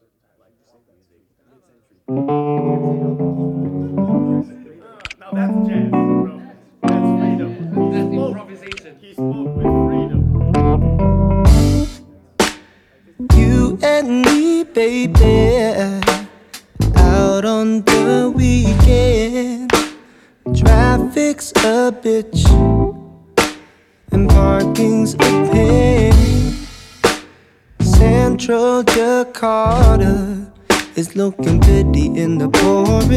Now that's jazz, bro. That's freedom. That's improvisation. He spoke with freedom. You and me, baby, out on the weekend. Traffic's a bitch and parking's a pain. Central Jakarta is looking pretty in the pouring